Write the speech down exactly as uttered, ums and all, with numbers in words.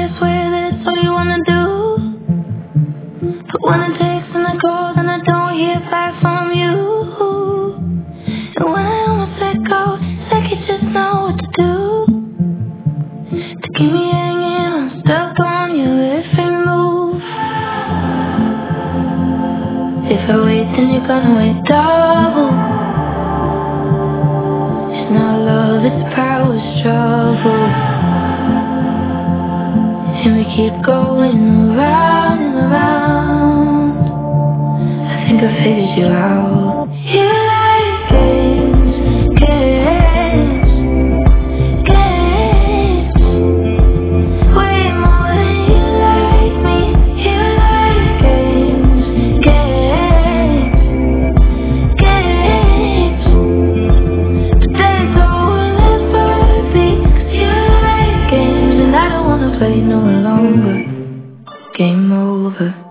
I swear that's all you wanna do. But when it takes and I call, then I don't hear back from you. And when I almost let go, it's like you just know what to do. To keep me hanging, I'm stuck on your every move. If I wait, then you're gonna wait double. It's not love, it's power struggle. And we keep going around and around. I think I figured you out. You like games, games, games. Way more than you like me. You like games, games, games. But there's no one else but me. 'Cause you like games and I don't wanna play no longer. Game over.